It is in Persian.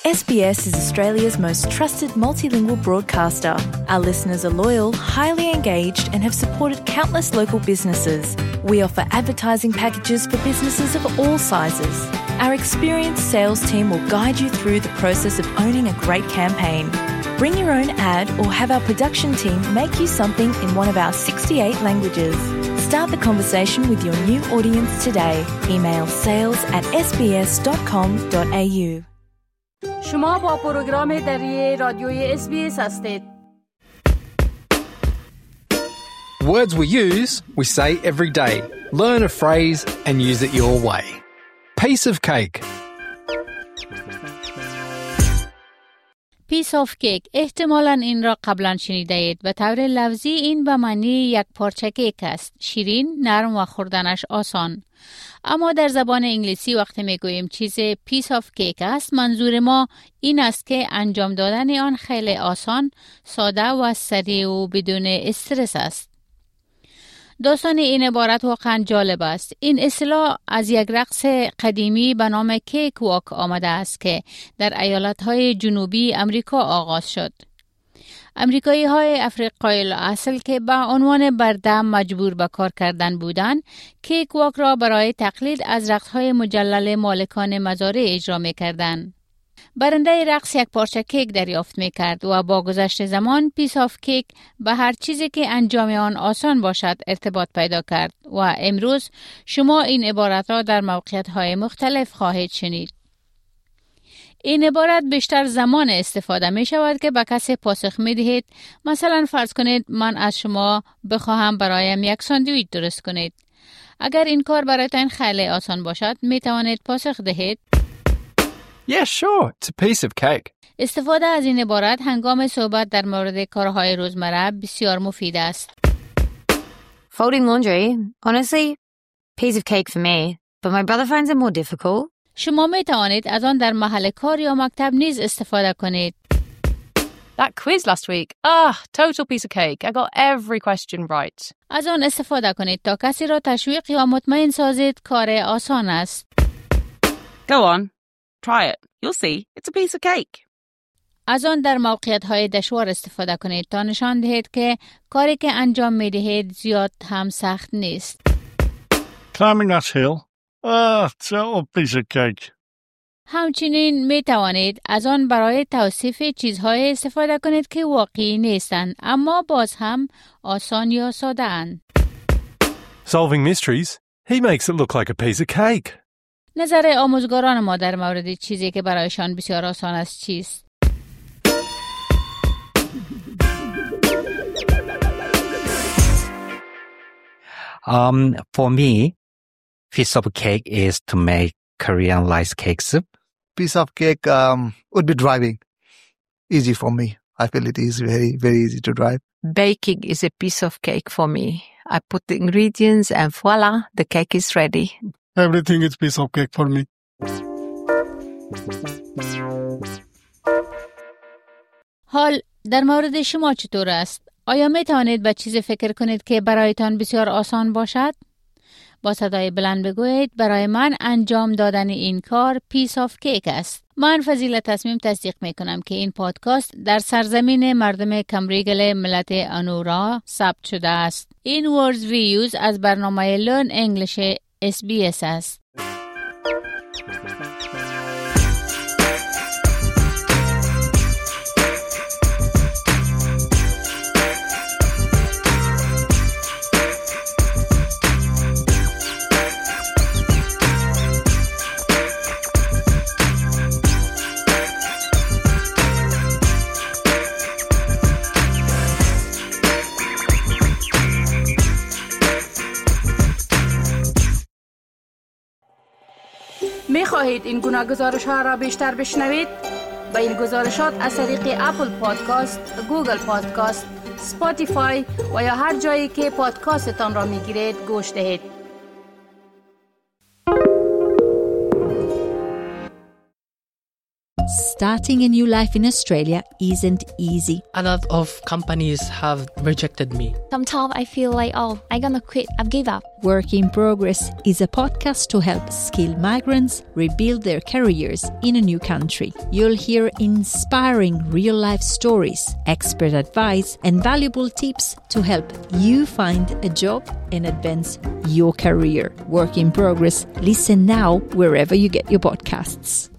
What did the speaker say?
SBS is Australia's most trusted multilingual broadcaster. Our listeners are loyal, highly engaged, and have supported countless local businesses. We offer advertising packages for businesses of all sizes. Our experienced sales team will guide you through the process of owning a great campaign. Bring your own ad or have our production team make you something in one of our 68 languages. Start the conversation with your new audience today. Email sales@sbs.com.au. شما با پروگرام دری رادیوی SBS هستید. Words we use, we say every day. Learn a phrase and use it your way. Piece of cake. piece of cake احتمالاً این را قبلا شنیده اید. به طور لفظی این به معنی یک پارچه کیک است. شیرین، نرم و خوردنش آسان. اما در زبان انگلیسی وقتی میگوییم چیز piece of cake است، منظور ما این است که انجام دادن آن خیلی آسان، ساده و سریع و بدون استرس است. داستان این عبارت واقعا جالب است. این اصطلاح از یک رقص قدیمی به نام کیک واک آمده است که در ایالت‌های جنوبی امریکا آغاز شد. امریکایی‌های افریقایی الاصل که به عنوان بردم مجبور به کار کردن بودند، کیک واک را برای تقلید از رقص‌های مجلل مالکان مزارع اجرا می‌کردند. برنده رقص یک پارچه کیک دریافت می‌کرد و با گذشت زمان پیس آف کیک به هر چیزی که انجام آن آسان باشد ارتباط پیدا کرد و امروز شما این عبارت را در موقعیت‌های مختلف خواهید شنید. این عبارت بیشتر زمان استفاده می شود که به کسی پاسخ می دهید. مثلا فرض کنید من از شما بخواهم برایم یک ساندویچ درست کنید. اگر این کار برایتان خیلی آسان باشد می توانید پاسخ دهید Yeah, sure. It's a piece of cake. استفاده از این عبارت هنگام صحبت در مورد کارهای روزمره بسیار مفید است. Folding laundry, honestly, piece of cake for me, but my brother finds it more difficult. شما می توانید از آن در محل کار یا مکتب نیز استفاده کنید. That quiz last week, total piece of cake. I got every question right. از آن استفاده کنید تا کسی را تشویق یا مطمئن سازید کار آسان است. Go on, try it. You'll see, it's a piece of cake. از آن در موقعیت‌های دشوار استفاده کنید تا نشان دهید که کاری که انجام می‌دهید زیاد هم سخت نیست. Climbing that hill. Total piece of cake. همچنین می توانید از آن برای توصیف چیزهای استفاده کنید که واقعی نیستند اما باز هم آسان یا ساده اند. Solving mysteries. He makes it look like a piece of cake. نظر آموزگاران ما در مورد چیزی که برایشان بسیار آسان است چیست؟ For me, piece of cake is to make Korean rice cake soup. Piece of cake would be driving. Easy for me. I feel it is very, very easy to drive. Baking is a piece of cake for me. I put the ingredients and voila, the cake is ready. Everything is piece of cake for me. حال در مورد شما چطور است؟ آیا می توانید به چیزی فکر کنید که برایتان بسیار آسان باشد؟ با صدای بلند بگویید برای من انجام دادن این کار پیس آف کیک است. من فضیلت تصمیم تصدیق می کنم که این پادکست در سرزمین مردم کمریگل ملت انورا ثبت شده است. این Words We Use از برنامه Learn English SBS است. می خواهید این گناه گزارش‌ها را بیشتر بشنوید؟ با این گزارشات از طریق اپل پادکاست، گوگل پادکاست، اسپاتیفای و یا هر جایی که پادکاستتان را می گیرید گوش دهید. starting a new life in Australia isn't easy. A lot of companies have rejected me. Sometimes I feel like, I'm gonna quit, I've given up. Work in Progress is a podcast to help skilled migrants rebuild their careers in a new country. You'll hear inspiring real-life stories, expert advice, and valuable tips to help you find a job and advance your career. Work in Progress. Listen now wherever you get your podcasts.